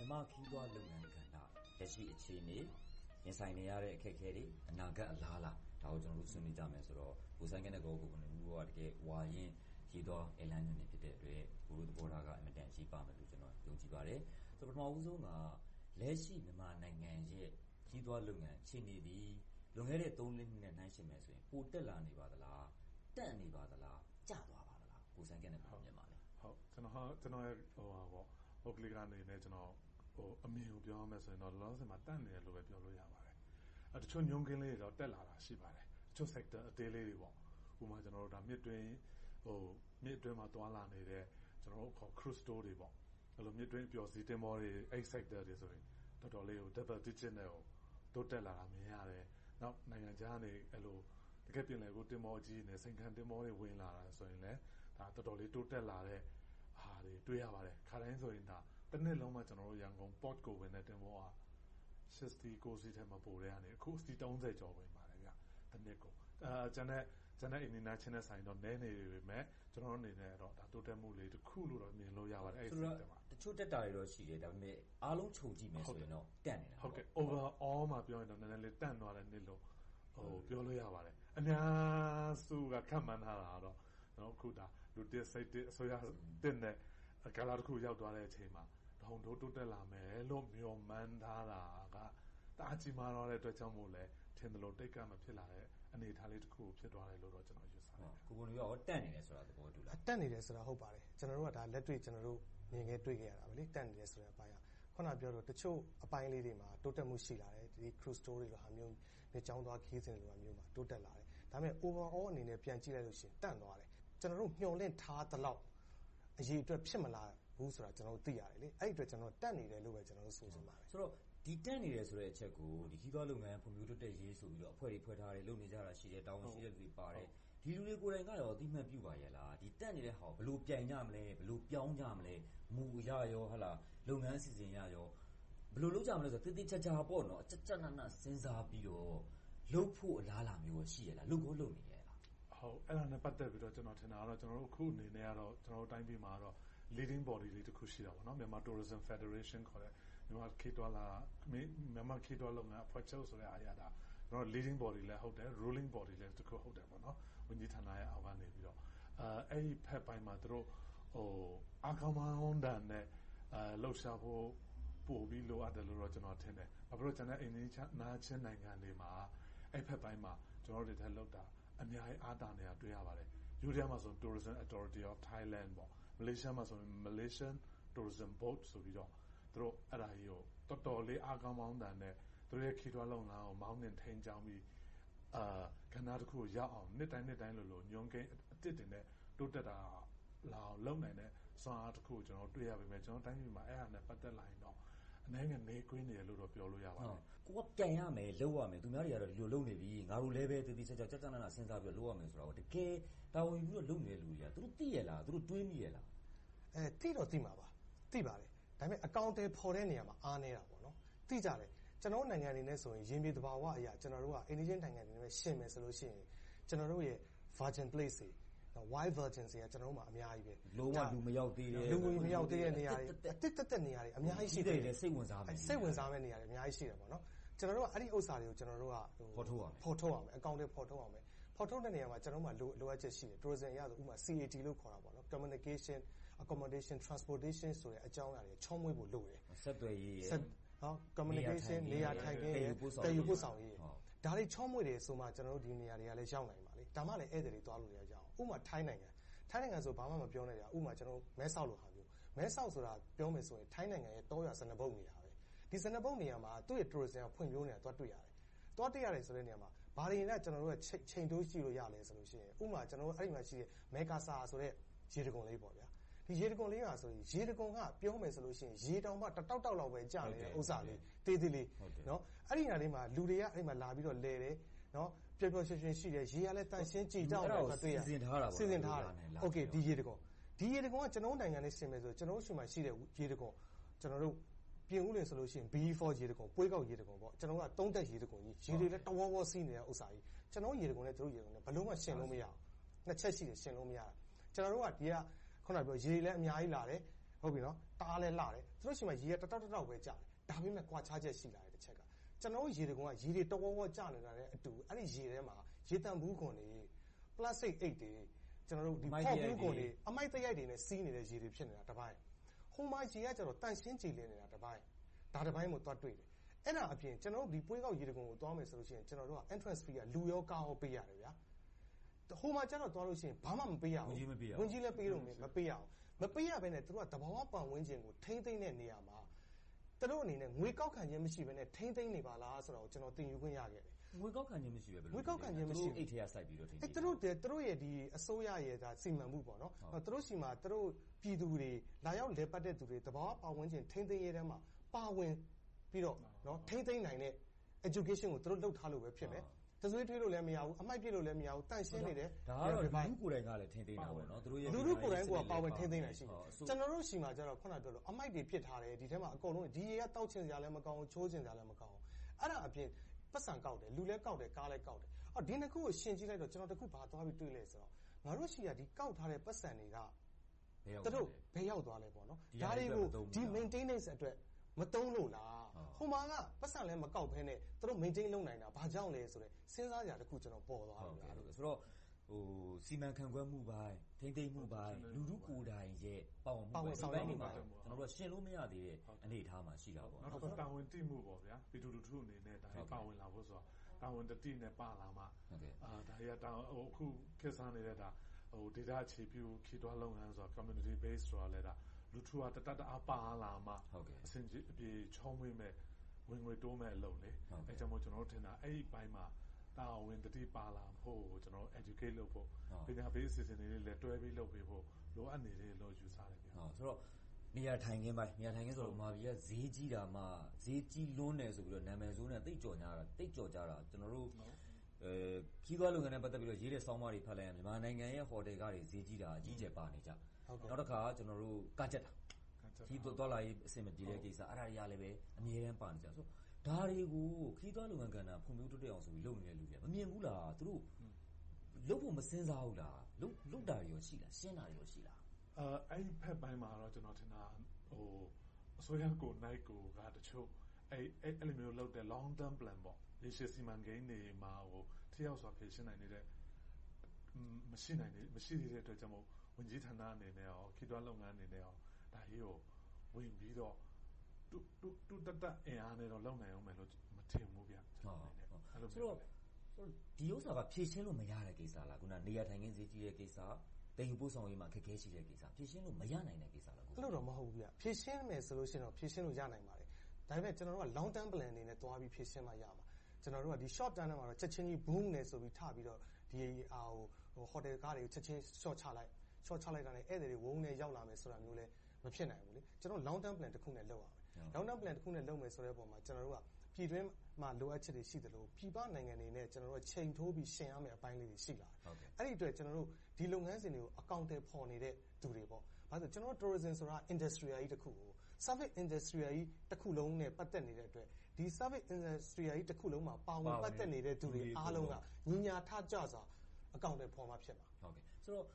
မြန်မာခီးသွွားလုပ်ငန်းကဏ္ဍလက်ရှိအခြေအနေရင်ဆိုင်နေရတဲ့အခက်အခဲတွေအနာဂတ်အလားအလာဒါကိုကျွန်တော်တို့ဆွေးနွေးကြမယ်ဆိုတော့ကိုစိုင်းကနဲ့ကိုကိုကနေဦးကတကယ်ဝါရင်ခီးသွွားအလန်းညွန်နေဖြစ်တဲ့အတွက်ကိုတို့သဘောထားကအင်မတန်ရှိပါမယ်လို့ကျွန်တော်ယုံကြည်ပါတယ်ဆိုတော့ပထမဦးဆုံးကလက်ရှိမြန်မာနိုင်ငံရဲ့ခီးသွွားလုပ်ငန်းအခြေအနေဒီလွန်ခဲ့တဲ့3 နှစ်နဲ့နှိုင်းယှဉ်မယ်ဆိုရင်ပိုတက်လာနေပါသလားတက်နေပါသလားကျသွားပါသလားကိုစိုင်းကနဲ့ပြောပြပါမယ်ဟုတ်ကျွန်တော်ရဲ့ဟုတ်ကလေးကနေနဲ့ကျွန်တော်အမြင်ကိုပြောရမယ်ဆိုရင်တော့လောလောဆယ်မှာတက်နေတယ်လို့ပဲပြောလို့ရပါတယ်တချို့ညွှန်းကိန်းလေးတွေတော့တက်လာတာရှိပါတယ်တချို့ sector အသေးလေးတွေပေါ့ဥပမာကျွန်တော်တို့ဒါမြစ်တွင်းမှာတွာလာနေတဲ့ကျွန်တော်တို့ခေါ် cruise store တွေပေါ့အဲ့လိုမြစ်တွင်းပျော်စီးတင်မောတွေအဲ့ sector တွေဆိုရင်တော်တော်လေးကို double digit နဲ့တိုးတက်လာတာမြင်ရတယ်နောက်နိုင်ငံခြားကနေအဲ့လိုတကယ်ပြင်လည်ကိုတင်မောကြီးနဲ့စိန်ခံတင်မောတွေဝင်လာတာဆိုရင်လည်းဒါတော်တော်လေးတိုးတက်လာတဲ့ဟာတွေတွေ့ရပါတယ်ခါတိုင်းဆိုရင်ဒါတစ်နှစ်လုံးမှာကျွန်တော်တို့ရန်ကုန် port ကိုဝင်တဲ့တင်မောက60 90ထဲမှာပို့တဲ့အနေအခုစီ30ကျော်ဝင်ပါတယ်ဗျတစ်နှစ်ကိုကျန်တဲ့ international ဆိုင်တော့နည်းနေပေမဲ့ကျွန်တော်တို့အနေနဲ့တော့ဒါတိုးတက်မှုလေးတစ်ခုလို့တော့မြင်လို့ရပါတယ်အဲ့ဒီတက်မှာတချို့တက်တာတွေတော့ရှိတယ်ဒါပေမဲ့အားလုံးခြုံကြည့်မယ်ဆိုရင်တော့တက်နေတာဟုတ်ကဲ့ overall မှာပြောရင်တော့နည်းနည်းလေးတက်သွားတဲ့နှစ်လို့ပြောလို့ရပါတယ်အများစုကခန့်မှန်းထားတာတော့ကျွန်တော်အခုဒါလူတစ်စိတ်တစ်အစိုးရတစ်နဲ့ကာလတစ်ခုရောက်သွားတဲ့အချိန်မှာတောင်တိုးတက်လာမယ်လို့မျှော်မှန်းထားတာကတအားကြီးမားတော့တဲ့အတွက်ကြောင့်မို့လဲထင်တယ်လို့တိတ်ကမဖြစ်လာတဲ့အနေအထားလေးတစ်ခုဖြစ်သွားတယ်လို့တော့ကျွန်တော်ယူဆတယ်ကိုကိုရောတက်နေတယ်ဆိုတာသဘောတူလားတက်နေတယ်ဆိုတာဟုတ်ပါတယ်ကျွန်တော်တို့ကဒါလက်တွေ့ကျွန်တော်တို့မြင်ခဲ့တွေ့ခဲ့ရတာပဲလေတက်နေတယ်ဆိုတဲ့အပိုင်းကခုနပြောတော့တချို့အပိုင်းလေးတွေမှာတိုးတက်မှုရှိလာတယ်ဒီ cruise store တွေလိုဟာမျိုးမြေကြောင်းသွားခီးစဉ်လိုဟာမျိုးမှာတိုးတက်လာတယ်ဒါပေမဲ့ overall အနေနဲ့ပြန်ကြည့်လိုက်လို့ရှိရင်တက်သွားတယ်ကျွန်တော်တို့မျှော်လင့်ထားသလောက်အရေးအတွက်ဖြစ်မလာဘူးဆိုတာကျွန်တော်တို့သိရတယ်လေအဲ့ဒီအတွက်ကျွန်တော်တက်နေတယ်လို့ပဲကျွန်တော်တို့ဆိုချင်ပါတယ်ဆိုတော့ဒီတက်နေတယ်ဆိုတဲ့အချက်ကိုဒီခီးသွွားလုပ်ငန်းဖွံ့ဖြိုးတိုးတက်ရေးဆိုပြီးတော့အဖွဲ့တွေဖွဲ့ထားတယ်လုပ်နေကြတာရှိတယ်တာဝန်ရှိတဲ့လူတွေပါတယ်ဒီလူတွေကိုယ်တိုင်ကရောအသိမှတ်ပြုပါရဲ့လားဒီတက်နေတဲ့ဟာဘယ်လိုပြန်ကြမလဲဘယ်လိုပြောင်းကြမလဲမူရရောဟလာလုပ်ငန်းအစီအစဉ်ရရောဘယ်လိုလုပ်ကြမလဲဆိုတော့တိတိကျကျပေါ့နော်အချက်ကျနစဉ်းစားပြီးတော့လုပ်ဖို့အလားအလာမျိုးရှိရလားလုပ်ကိုလုပ်နေရလားဟုတ်အဲ့ဒါနဲ့ပတ်သက်ပြီးတော့ကျွန်တော်ထင်တာကတော့ကျွန်တော်တို့အခုအနေနဲ့ကတော့ကျွန်တော်တို့တိုင်းပြည်မှာတော့ leading body လေးတစ်ခုရှိတာပေါ့နော်မြန်မာ Tourism Federation ခေါ်တဲ့မြန်မာခီးသွွားလုပ်ငန်းအဖွဲ့ချုပ်ဆိုတဲ့အားရတာကျွန်တော် leading body လည်းဟုတ်တယ် ruling body လည်းတစ်ခုဟုတ်တယ်ပေါ့နော်ဝန်ကြီးဌာနရဲ့အောက်ကနေပြီးတော့အဲ့ဒီဖက်ပိုင်းမှာသူတို့အကောင်မောင်းတန်နဲ့လှုပ်ရှားဖို့ပို့ပြီးလိုအပ်တယ်လို့တော့ကျွန်တော်ထင်တယ်ဘာဖြစ်လို့ကျွန်တော်အိန္ဒိယနာချင်းနိုင်ငံတွေမှာအဲ့ဖက်ပိုင်းမှာကျွန်တော်တို့တက်လောက်တာအများကြီးအားတာနေတာတွေ့ရပါတယ်ယူရီးယားမှာဆို Tourism Authority of Thailand ပေါ့မလေးရှားမှာဆို Malaysian Tourism Board ဆိုပြီးတော့သူတို့အဲ့ဒါကြီးကိုတော်တော်လေးအားကောင်းမောင်းတန်နဲ့သူတို့ရဲ့ခီးသွွားလုပ်ငန်းကိုမောင်းနှင်ထိန်းချောင်းပြီးကဏ္ဍတစ်ခုကိုရောက်အောင်နှစ်တိုင်းလို့ညွှန်းကိန်းအတစ်တင်နဲ့တိုးတက်တာလာအောင်လုပ်နိုင်တဲ့စွမ်းအားတစ်ခုကိုကျွန်တော်တွေ့ရပေမဲ့ကျွန်တော်တိုင်းပြည်မှာအဲ့ဟာနဲ့ပတ်သက်လာရင်တော့အနေနဲ့နေကွင်းနေရလို့တော့ပြောလို့ရပါတယ်ကိုကပြန်ရမယ်လုပ်ရမယ်သူများတွေကတော့ဒီလိုလုပ်နေပြီငါတို့လည်းပဲတည်တည်ဆက်ဆက်ကြကြနာနာစဉ်းစားပြီးလုပ်ရမယ်ဆိုတော့တကယ်တာဝန်ယူပြီးတော့လုပ်နေတဲ့လူတွေကသူတို့သိရလားသူတို့တွေးမိရလားသိတော့သိမှာပါသိပါတယ်ဒါပေမဲ့အကောင့်တွေပေါ်တဲ့နေရာမှာအားနေတာပေါ့နော်သိကြတယ်ကျွန်တော်နိုင်ငံအနေနဲ့ဆိုရင်ရင်းမြေတဘာဝအရာကျွန်တော်တို့က Indian နိုင်ငံတွေနဲ့ရှင်းမယ်ဆိုလို့ရှိရင်ကျွန်တော်တို့ရဲ့ virgin place တွေwild virgin တွေကကျွန်တော်တို့မှာအများကြီးပဲလုံးဝလူမရောက်သေးတဲ့လူမရောက်သေးတဲ့နေရာတွေတက်နေရာတွေအများကြီးရှိတယ်စိတ်ဝင်စားမယ့်နေရာတွေအများကြီးရှိတယ်ပေါ့နော်ကျွန်တော်တို့ကအဲ့ဒီဥစ္စာတွေကိုကျွန်တော်တို့ကဖော်ထုတ်အောင်မယ်အကောင့်တွေဖော်ထုတ်အောင်မယ်ဖော်ထုတ်တဲ့နေရာမှာကျွန်တော်တို့မှာလိုအပ်ချက်ရှိတယ် tourism ရဆိုဥပမာ CAT လို့ခေါ်တာပေါ့နော် communication accommodation transportation ဆိုတဲ့အကြောင်းအရာတွေချောမွေ့ဖို့လိုတယ်ဆက်သွယ်ရေး communication နေရာထိုင်ခင်းတည်ယူပို့ဆောင်ရေးဒါတွေချောမွေ့တယ်ဆိုမှကျွန်တော်တို့ဒီနေရာတွေကလည်းရောက်နိုင်ပါလေဒါမှလည်းဧည့်သည်တွေသွားလို့ရကြအောင်ဥပမာထိုင်းနိုင်ငံဆိုဘာမှမပြောနဲ့ကြာဥပမာကျွန်တော်မဲဆောက်လိုဟာမျိုးမဲဆောက်ဆိုတာပြောမယ်ဆိုရင်ထိုင်းနိုင်ငံရဲ့တောရွာစနဘုတ်နေရာပဲဒီစနဘုတ်နေရာမှာသူ့ရဲ့ tourism ဖွံ့ဖြိုးနေတာသွားတွေ့ရတယ်သွားတွေ့ရတယ်ဆိုတဲ့နေရာမှာဘာတွေနဲ့ကျွန်တော်တို့ကချိန်တိုးကြည့်လို့ရလဲဆိုလို့ရှိရင်ဥပမာကျွန်တော်တို့အဲ့ဒီမှာရှိတဲ့မဲကာဆာဆိုတဲ့ရေတံခွန်လေးပေါ့ဗျာဒီရေတံခွန်လေးကဆိုရင်ရေတံခွန်ကပြောမယ်ဆိုလို့ရှိရင်ရေတောင်မှတတောက်လောက်ပဲကြာနေတဲ့ဥစ္စာလေးတေးသေးလေးနော်အဲ့ဒီနေရာလေးမှာလူတွေကအဲ့ဒီမှာလာပြီးတော့လဲတယ်နော်ပျော်ပျော်ရွှင်ရွှင်ရှိတယ်ရေကလည်းတန့်ရှင်းကြည်တောက်တာတွေ့ရစီစဉ်ထားတာโอเคဒီရေတံခွန်ကကျွန်တော်နိုင်ငံနဲ့ရှင်းမယ်ဆိုကျွန်တော်တို့ရှိမှရှိတဲ့ရေတံခွန်ကျွန်တော်တို့ပြင်ဦးလင်ဆိုလို့ရှိရင် B4 ရေတံခွန်ပွေးကောက်ရေတံခွန်ပေါ့ကျွန်တော်က3တက်ရေတံခွန်ကြီးရေတွေလည်းတဝေါစီးနေတဲ့ဥစ္စာကြီးကျွန်တော်ရေတံခွန်နဲ့တို့ရေတံခွန်နဲ့ဘယ်လုံးမှရှင်းလို့မရအောင်နှစ်ချက်ရှိတယ်ရှင်းလို့မရတာကျွန်တော်တို့ကဒီကခုနပြောရေလည်းအများကြီးလာတယ်ဟုတ်ပြီနော်တအားလဲလာတယ်သူတို့ရှိမှရေကတောက်ပဲကျတယ်ဒါပေမဲ့ကွာခြားချက်ရှိလာတဲ့တစ်ချက်ကကျွန်တော်ရေတကုံကရေတွေတော်တော်ကျနေတာတဲ့အတူအဲ့ဒီရေထဲမှာရေတံဘူးခွန်တွေပလတ်စတစ်အိတ်တွေကျွန်တော်တို့ဒီဖောက်ဘူးခွန်တွေအမိုက်တရိုက်တွေနဲ့စီးနေတဲ့ရေတွေဖြစ်နေတာတစ်ပိုင်းဟိုမှာရေကကျတော့တန့်ရှင်းကြည်လင်းနေတာတစ်ပိုင်းဒါတစ်ပိုင်းကိုသွားတွေ့တယ်အဲ့ဒါအပြင်ကျွန်တော်တို့ဒီပွေးကောက်ရေတကုံကိုသွားမယ်ဆိုလို့ရှိရင်ကျွန်တော်တို့က entrance fee ကလူရောကားရောပေးရတယ်ဗျာဟိုမှာကျတော့သွားလို့ရှိရင်ဘာမှမပေးရဘူးဝင်ကြီးလည်းပေးလို့မပေးရအောင်မပေးရဘဲနဲ့သူတို့ကတဘာဝပတ်ဝန်းကျင်ကိုထိမ့်သိမ့်တဲ့နေရာမှာသူတို့အနေနဲ့ငွေကောက်ခံခြင်းမရှိဘဲနဲ့ထိမ့်သိမ့်နေပါလားဆိုတော့ကျွန်တော်သင်ယူခွင့်ရခဲ့တယ်ငွေကောက်ခံခြင်းမရှိပဲငွေကောက်ခံခြင်းမရှိအိတ်ထဲကစိုက်ပြီးတော့ထိမ့်သိမ့်သူတို့ရဲ့ဒီအစိုးရရဲ့ဒါစီမံမှုပေါ့နော်သူတို့ရှိမှသူတို့ပြည်သူတွေလာရောက်လဲပတ်တဲ့သူတွေတဘာဝပတ်ဝန်းကျင်ထိမ့်သိမ့်ရေးထဲမှာပါဝင်ပြီးတော့နော်ထိမ့်သိမ့်နိုင်တဲ့ education ကိုသူတို့လုပ်ထားလို့ပဲဖြစ်မယ်တဆွေးထွေးလို့လည်းမရဘူးအမိုက်ပြစ်လို့လည်းမရဘူးတန့်ရှင်းနေတယ်ဒါကတော့လူကိုယ်တိုင်ကလည်းထိမ့်သိမ့်တာပေါ့နော်သူတို့ရဲ့လူကိုယ်တိုင်ကပါဝင်ထိမ့်သိမ့်တာရှိတယ်ကျွန်တော်တို့ရှိမှကျတော့ခုနပြောလို့အမိုက်တွေပြစ်ထားတယ်ဒီထဲမှာအကုန်လုံးဒီရေကတောက်ချင်စရာလည်းမကောင်းဘူးချိုးချင်စရာလည်းမကောင်းဘူးအဲ့ဒါအပြင်ပတ်စံကောက်တယ်လူလည်းကောက်တယ်ကားလည်းကောက်တယ်အော်ဒီနှစ်ခုကိုရှင်းကြည့်လိုက်တော့ကျွန်တော်တခုဘာသွားပြီးတွေ့လဲဆိုတော့ငါတို့ရှိရဒီကောက်ထားတဲ့ပတ်စံတွေကသူတို့ဘယ်ရောက်သွားလဲပေါ့နော်ဒါတွေကိုဒီ maintenance အတွက်မတုံးလို့လားဟိုမှာကပတ်စံလည်းမကောက်ဘဲနဲ့သူတို့ maintain လုပ်နိုင်တာဘာကြောင့်လဲဆိုတော့စဉ်းစားကြတခုကျွန်တော်ပေါ်သွားတယ်ဆိုတော့စီမံခန့်ခွဲမှုပိုင်းထိမ့်သိမ့်မှုပိုင်းလူထုကိုယ်တိုင်ရဲ့ပါဝင်မှုပိုင်းဆောင်ရွက်နေမှာကျွန်တော်တို့ရှင်းလို့မရသေးတဲ့အနေအထားမှာရှိတာပေါ့နောက်တော့တာဝန်တိမှုပေါ့ဗျာပြည်သူလူထုအနေနဲ့ဒါပါဝင်လာဖို့ဆိုတော့တာဝန်တတိနဲ့ပါလာမှာဒါရတာအခုခေတ်စားနေတဲ့ဒါdata အခြေပြုခေတ်တော်လုပ်ငန်းဆိုတော့ community based ဆိုတာလည်းဒါလူထုကတအားပါလာမှာအစဉ်အပြေချောင်းမွေးမဲ့ဝင်ငွေတိုးမဲ့အလုပ်လေအဲကြောင့်မို့ကျွန်တော်တို့ထင်တာအဲ့ဒီဘိုင်းမှာတာဝန်တတိပါလာဖို့ကျွန်တော် educate လုပ်ဖို့ပညာပေးအစီအစဉ်တွေလည်းတွဲပြီးလုပ်ပေးဖို့လိုအပ်နေတယ်လို့ယူဆတယ်ဗျာဆိုတော့နေရာထိုင်ခင်းပိုင်းနေရာထိုင်ခင်းဆိုတော့မာပြည်ကဈေးကြီးတာမှဈေးကြီးလွန်းတယ်ဆိုပြီးတော့နာမည်ဆိုးနဲ့တိတ်ကြော်ကြတာကျွန်တော်တို့ခီးသွားလုပ်ငန်းနဲ့ပတ်သက်ပြီးတော့ရေးတဲ့ဆောင်းပါးတွေဖတ်လိုက်ရင်မြန်မာနိုင်ငံရဲ့ဟိုတယ်ကားတွေဈေးကြီးတာအကြီးကျယ်ပါနေကြနောက်တစ်ခါကျွန်တော်တို့ကကြက်တာခီးသွားလာရေးအဆင်မပြေတဲ့ကိစ္စအဲ့ဒါတွေကလည်းပဲအမြဲတမ်းပါနေကြဆိုဒါတွေကိုခီးသွားလုပ်ငန်းကဏ္ဍဖွံ့ဖြိုးတိုးတက်အောင်ဆိုပြီးလုပ်နေတဲ့လူတွေမမြင်ဘူးလားသူတို့လုပ်ဖို့မစင်စားဘူးလားလုပ်တာတွေရောရှိလားရှင်းတာတွေရောရှိလားအဲ့ဒီဖက်ပိုင်းမှာတော့ကျွန်တော်ထင်တာအစိုးရကိုနိုင်ကိုကတချို့အဲ့လိုမျိုးလုပ်တဲ့ long term plan ပေါ့ရေရှည်စီမံကိန်းတွေမှာထိရောက်စွာဖြည့်ရှင်းနိုင်နေတဲ့မရှိသေးတဲ့အတွက်ကြောင့်မို့ဝန်ကြီးဌာနအနေနဲ့ရောခီးသွွားလုပ်ငန်းအနေနဲ့ရောဒါကြီးကိုဝင်ပြီးတော့တူတအင်အားနဲ့တော့လုပ်နိုင်အောင်မယ်လို့မထင်ဘူးဗျအဲ့လိုဆိုတော့ဒီဥစ္စာကဖြည့်ရှင်းလို့မရတဲ့ကိစ္စလားခုနနေရာထိုင်ခင်းဈေးကြီးတဲ့ကိစ္စတင်ယူပို့ဆောင်ရေးမှာခက်ခဲရှိတဲ့ကိစ္စဖြည့်ရှင်းလို့မရနိုင်တဲ့ကိစ္စလားအဲ့လိုတော့မဟုတ်ဘူးဗျဖြည့်ရှင်းမယ်ဆိုလို့ရှိရင်တော့ဖြည့်ရှင်းလို့ရနိုင်ပါတယ်ဒါပေမဲ့ကျွန်တော်တို့က long term plan အနေနဲ့တွားပြီးဖြည့်ရှင်းမှရမှာကျွန်တော်တို့ကဒီ short term မှာတော့ချက်ချင်းကြီး boom နဲ့ဆိုပြီးထပြီးတော့ဒီဟိုတယ်ကားတွေကိုချက်ချင်း short ချလိုက်တာနဲ့ဧည့်သည်တွေဝုန်းနဲ့ရောက်လာမယ်ဆိုတာမျိုးလည်းမဖြစ်နိုင်ဘူးလေကျွန်တော် long term plan တစ်ခုနဲ့လုပ်ရမယ်long term plan တစ်ခုနဲ့လုပ်မယ်ဆိုတဲ့ပုံမှာကျွန်တော်တို့ကပြည်တွင်းမှာလိုအပ်ချက်တွေရှိတယ်လို့ပြည်ပနိုင်ငံတွေနဲ့ကျွန်တော်တို့ချိန်ထိုးပြီးရှင်းရမယ်အပိုင်းလေးတွေရှိလာတယ်အဲ့ဒီအတွက်ကျွန်တော်တို့ဒီလုပ်ငန်းစဉ်တွေကိုအကောင့်တွေပေါ်နေတဲ့သူတွေပေါ့ဘာလို့ကျွန်တော်တို့ tourism ဆိုတာ industry ကြီးတစ်ခုကို service industry ကြီးတစ်ခုလုံးနဲ့ပတ်သက်နေတဲ့အတွက်ဒီ service industry ကြီးတစ်ခုလုံးမှာပါဝင်ပတ်သက်နေတဲ့သူတွေအားလုံးကညီညာထကြစွာအကောင့်တွေပေါ်မှာဖြစ်မှာဟုတ်ကဲ့ဆိုတော့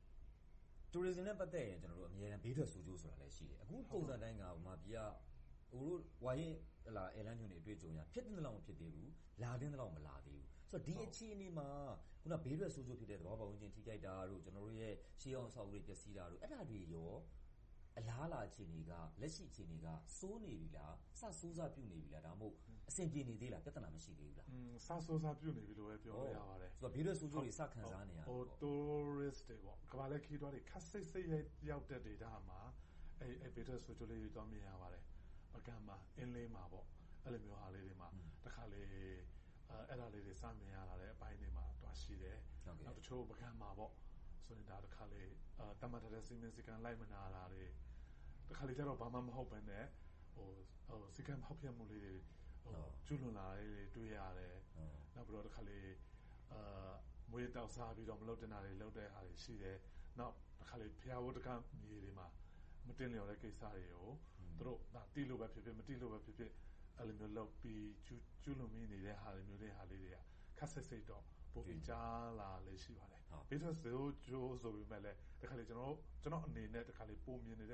tourism နဲ့ပတ်သက်ရင်ကျွန်တော်တို့အများကြီးဘေးထွက်ဆိုးကျိုးဆိုတာလည်းရှိတယ်အခုပုံစံတိုင်းကမှာပြည်ကဟိုတို့ဝါရင်အဲလန်ညွန်တွေတွေ့ကြုံရဖြစ်တဲ့လောက်မဖြစ်သေးဘူးလာတဲ့လောက်မလာသေးဘူးဆိုတော့ဒီအခြေအနေမှာခုနဘေးထွက်ဆိုးကျိုးဖြစ်တဲ့သဘောပေါက်ဝင်ချင်းထိခိုက်တာတို့ကျွန်တော်တို့ရဲ့ရှေးအောင်အဆောက်အဦတွေပျက်စီးတာတို့အဲ့ဒါတွေရောအလားလာအခြေအနေကလက်ရှိအခြေအနေကစိုးနေပြီလားစဆိုးစားပြုတ်နေပြီလားဒါမှမဟုတ်အဆင်ပြေနေသေးလားပြဿနာမရှိသေးဘူးလားစဆိုးစားပြုတ်နေပြီလို့ပဲပြောရပါတယ်ဆိုတော့ဘေးထွက်ဆိုးကျိုးတွေစခံစားနေရတယ် tourist တွေပေါ့ကမ္ဘာလက်ခီးသွားတွေခက်စိတ်ရောက်တဲ့ data မှာအဲ့ဘေးထွက်ဆိုးကျိုးလေးတွေတော့မြင်ရပါတယ်ပကံမှာအင်းလေးမှာပေါ့အဲ့လိုမျိုးဟာလေးတွေမှာတခါလေအဲ့ဒါလေးတွေစမြင်ရလာတဲ့အပိုင်းတွေမှာတွားရှိတယ်နောက်တချို့ပကံမှာပေါ့ဆိုရင်ဒါတခါလေတမတ်တဲ့စီမင်းစကန်လိုက်မနာတာတွေတခါလေကျတော့ဘာမှမဟုတ်ပဲနဲ့ဟိုစကန်ဖောက်ပြမှုလေးတွေကျွလွန်လာလေးတွေတွေ့ရတယ်နောက်ပြီးတော့တခါလေမွေးတောက်စားပြီးတော့မလုပ်တဲ့နာတွေလုပ်တဲ့ဟာတွေရှိတယ်နောက်တခါလေဖျားဝတ်တကမြေတွေမှာမတင်လျော်တဲ့ကိစ္စတွေကိုသူတို့ဒါတီးလို့ပဲဖြစ်ဖြစ်မတီးလို့ပဲဖြစ်ဖြစ်အဲ့လိုမျိုးလုပ်ပြီးကျူးလွန်မိနေတဲ့ဟာတွေမျိုးတွေဟာလေးတွေကခက်ဆက်စိတ်တော့ပိုပြီးကြားလာလေရှိပါတယ်ဘေးထွက်ဆိုးကျိုးဆိုပေမဲ့လည်းတခါလေကျွန်တော်အနေနဲ့တခါလေပုံမြင်နေတဲ့ဖ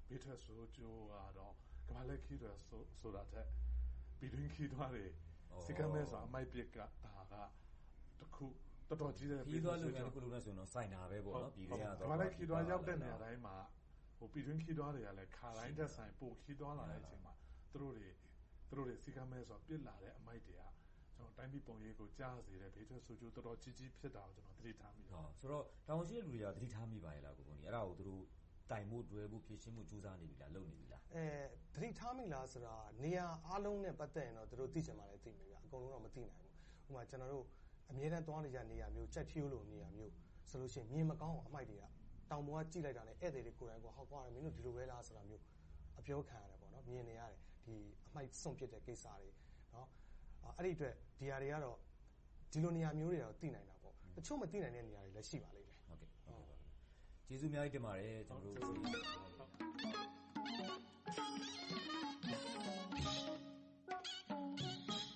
ဘေးထွက်ဆိုးကျိုးကတော့ကမ္ဘာလက်ခီးတွေဆိုတာထက်ပြည်တွင်းခီးသွားတွေစီကံမဲ့ဆိုတာအမိုက်ပစ်ကဒါကတခုတော်တော်ကြီးတဲ့ခီးသွားလုပ်ငန်းတစ်ခုလုံးနဲ့ဆိုတော့စိုင်တာပဲပေါ့နော်ပြည်တွင်းကတော့ကမ္ဘာလက်ခီးသွားရောက်တဲ့နေရာတိုင်းမှာပြည်တွင်းခီးသွားတွေကလည်းခါတိုင်းတက်ဆိုင်ပို့ခီးသွားလာတဲ့အချိန်မှာသူတို့တွေစီကံမဲ့ဆိုတာပြစ်လာတဲ့အမိုက်တွေကကျွန်တော်တိုင်းပြည်ပုံရိပ်ကိုကြားစေတဲ့ဘေးထွက်ဆိုးကျိုးတော်တော်ကြီးကြီးဖြစ်တာကိုကျွန်တော်သတိထားမိတယ်ဆိုတော့တောင်ရှိတဲ့လူတွေကသတိထားမိပါရဲ့လားကိုဘုန်းကြီးအဲ့ဒါကိုသူတို့တိုင်မှုတွဲမှုဖြည့်ရှင်းမှုစူးစမ်းနေပြီလားလုပ်နေပြီလားသတိထားမိလားဆိုတာနေရာအားလုံးနဲ့ပတ်သက်ရင်တော့သူတို့သိချင်မှလည်းသိမယ်ဗျအကုန်လုံးတော့မသိနိုင်ဘူးဥပမာကျွန်တော်တို့အမြဲတမ်းသွားနေကြနေရာမျိုးကြက်ဖြိုးလိုနေရာမျိုးဆိုလို့ရှိရင်မြင်မကောင်းအောင်အမိုက်တွေကတောင်ပေါ်ကကြည့်လိုက်တာနဲ့ဧည့်သည်တွေကိုယ်တိုင်ကဟောကွာမင်းတို့ဒီလိုပဲလားဆိုတာမျိုးအပြောခံရတယ်ပေါ့နော်မြင်နေရတယ်ဒီအမိုက်စွန့်ပစ်တဲ့ကိစ္စတွေနော်အဲ့ဒီအတွက်ဒီဟာတွေကတော့ဒီလိုနေရာမျိုးတွေတော့သိနိုင်တာပေါ့တချို့မသိနိုင်တဲ့နေရာတွေလည်းရှိပါလိမ့်မယ်ဟုတ်ကဲ့ကျေးဇူးအများကြီးတင်ပါတယ်ကျွန်တော်တို့